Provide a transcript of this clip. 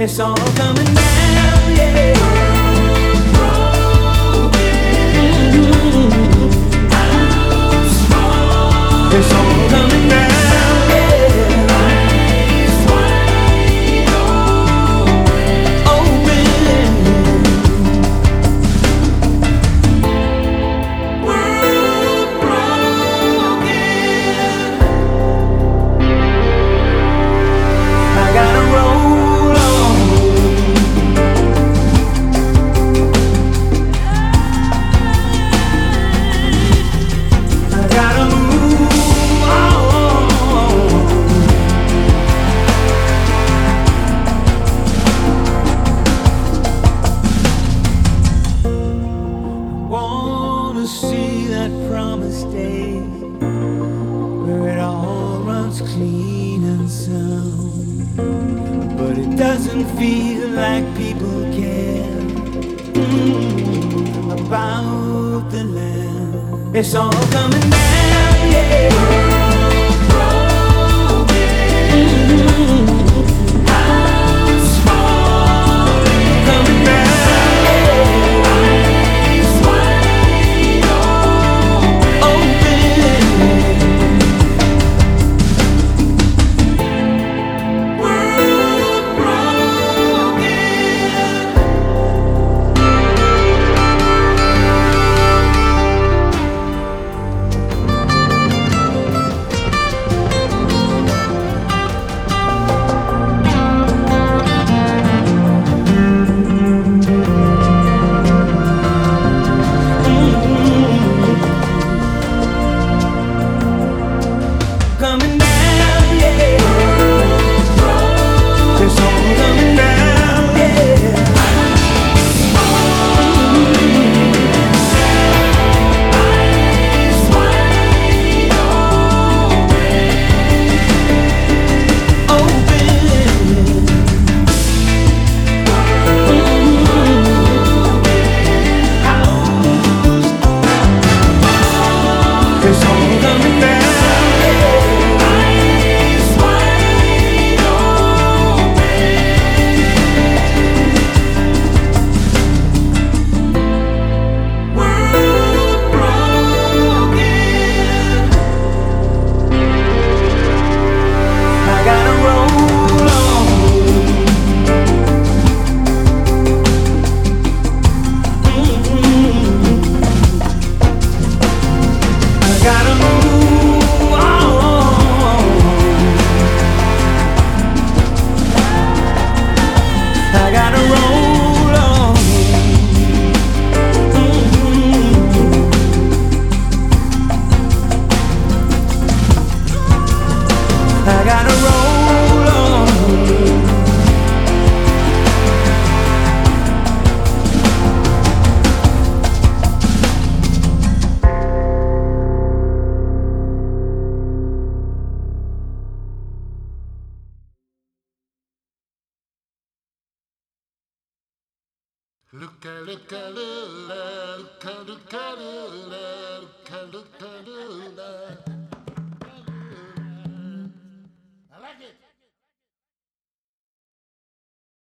It's all coming down, yeah. It's all coming down, yeah. Eyes wide open. World broken. I gotta roll on. I gotta move on. Wanna see that promised day where it all runs clean and sound, but it doesn't feel like people care about the land. It's all coming down, yeah. House falling, coming down, eyes wide open. World broken. Coming down, yeah. It's all coming down, yeah. Eyes wide open. It's all coming down. I gotta roll on. I gotta roll on. Look a look a look a look a look a look a look a look a